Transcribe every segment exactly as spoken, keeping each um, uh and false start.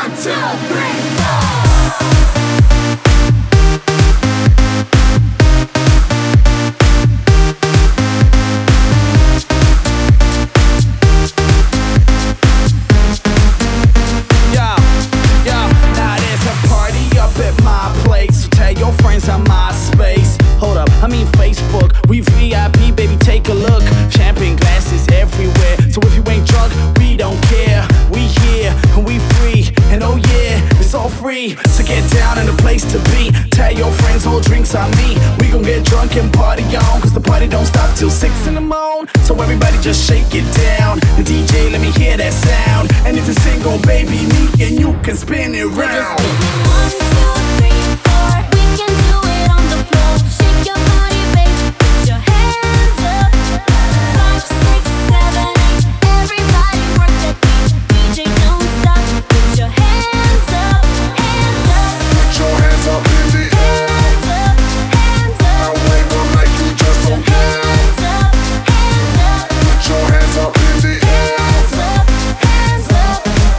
So get down in the place to be. Tell your friends, hold drinks on me. We gon' get drunk and party on, cause the party don't stop till six in the morning. So everybody just shake it down. And D J, let me hear that sound. And if you're single, baby, me and you can spin it round. One, two, three, four. We can do it on the floor. Shake your body, baby. Put your hands up. Five, six, seven, eight. Everybody work that beat. D J, don't stop. Put your hands up, hands up. Put your hands up in the air. Hands up, hands up. I wave them like you just don't care. Hands up, hands up. Put your hands up in the air. Hands up, hands up.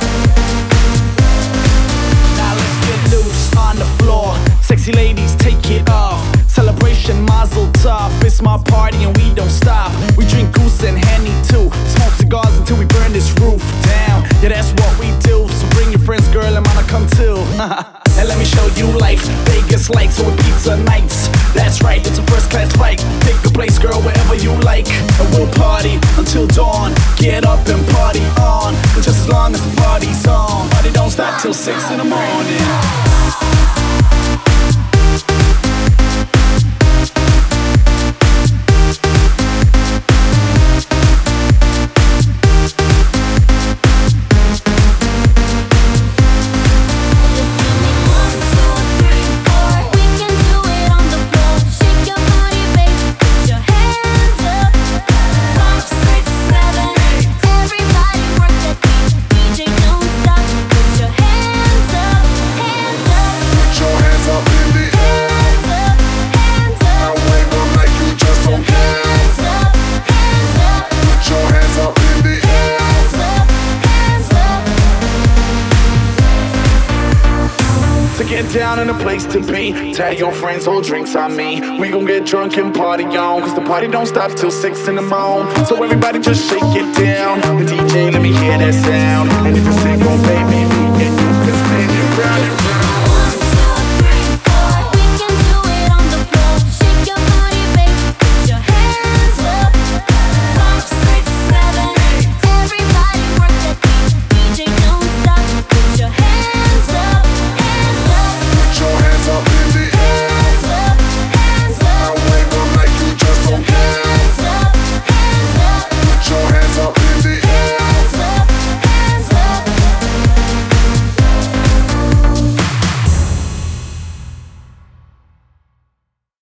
Now let's get loose on the floor. Sexy ladies, take it off. Celebration, mazel tov. It's my party and we don't stop. We drink goose and Henny too. Smoke cigars until we burn this roof down. Yeah, that's what we do. So bring your friends, girl, I'm gonna come too. And let me show you life. Vegas lights with pizza nights. That's right, it's a first class flight. Pick a place, girl, wherever you like. And we'll party until dawn. Get up and party on. But just as long as the party's on. Party don't stop till six in the morning. Get down in a place to be. Tell your friends, hold drinks on me. We gon' get drunk and party on, cause the party don't stop till six in the morning. So everybody just shake it down. And D J, let me hear that sound. And if you're single, baby,